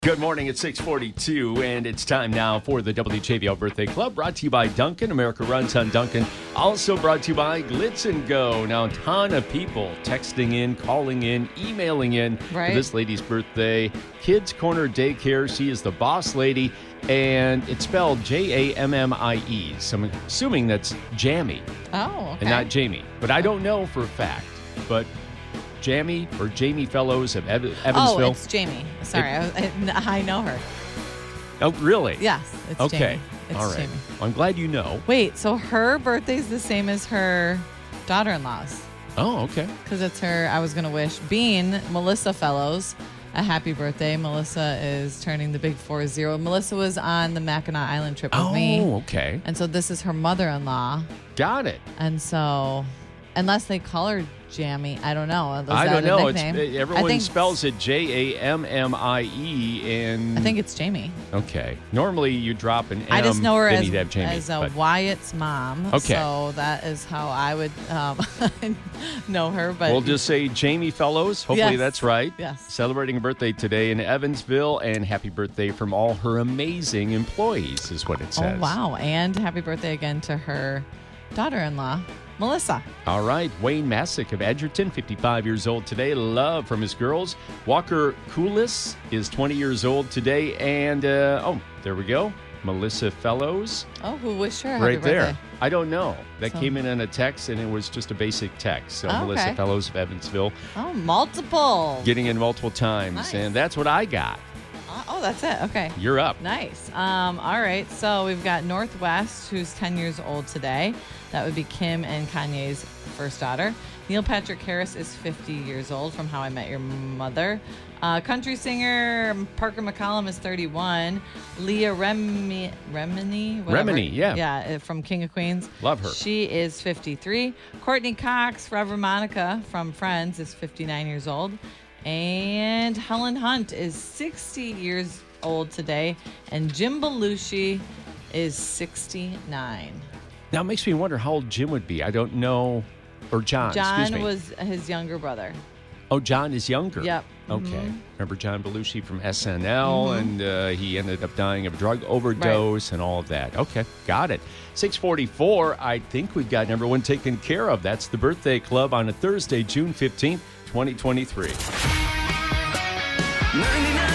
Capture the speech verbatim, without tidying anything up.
Good morning, it's six forty-two, and it's time now for the W J V L Birthday Club, brought to you by Dunkin'. America runs on Dunkin'. Also brought to you by Glitz and Go. Now, a ton of people texting in, calling in, emailing in right. for this lady's birthday. Kids Corner Daycare. She is the boss lady, and it's spelled J A M M I E. So I'm assuming that's Jamie. Oh, okay. And not Jamie. But I don't know for a fact. But Jamie or Jamie Fellows of Ev- Evansville. Oh, it's Jamie. Sorry, it, I, I know her. Oh, really? Yes, it's okay. Jamie. It's All right. Jamie. Well, I'm glad you know. Wait, so her birthday's the same as her daughter-in-law's. Oh, okay. Because it's her, I was going to wish Bean, Melissa Fellows, a happy birthday. Melissa is turning the big four zero. Melissa was on the Mackinac Island trip with oh, me. Oh, okay. And so this is her mother-in-law. Got it. And so, unless they call her Jamie, I don't know. Is I that don't know. A It's, nickname? everyone I think, spells it J A M M I E, and I think it's Jamie. Okay. Normally you drop an M. I just know her then as, you'd have Jamie, as a but- Wyatt's mom. Okay. So that is how I would um, know her. But We'll just say Jamie Fellows. Hopefully Yes. that's right. Yes. Celebrating a birthday today in Evansville, and happy birthday from all her amazing employees is what it says. oh wow! And happy birthday again to her daughter-in-law, Melissa. All right, Wayne Masick of Edgerton, fifty-five years old today. Love from his girls. Walker Coolis is twenty years old today. And, uh, oh, there we go. Melissa Fellows. Oh, who wished her a happy Right there. birthday? I don't know. That So- came in on a text, and it was just a basic text. So, Oh, Melissa okay. Fellows of Evansville Oh, multiple. getting in multiple times. Nice. And that's what I got. Uh, oh, that's it. Okay. You're up. Nice. Um, all right. So we've got Northwest, who's ten years old today. That would be Kim and Kanye's first daughter. Neil Patrick Harris is fifty years old from How I Met Your Mother. Uh, country singer Parker McCollum is thirty-one. Leah Remini, Remini, whatever. Remini, yeah. Yeah, uh, from King of Queens. Love her. She is fifty-three. Courtney Cox, Forever Monica from Friends, is fifty-nine years old. And Helen Hunt is sixty years old today. And Jim Belushi is sixty-nine. Now, it makes me wonder how old Jim would be. I don't know. Or John, excuse John me. was his younger brother. Oh, John is younger. Yep. Okay. Mhm. Remember John Belushi from S N L, Mhm. and uh, he ended up dying of drug overdose and all of that. Okay, got it. six forty-four, I think we've got number one taken care of. That's the Birthday Club on a Thursday, June fifteenth, twenty twenty-three. ninety-nine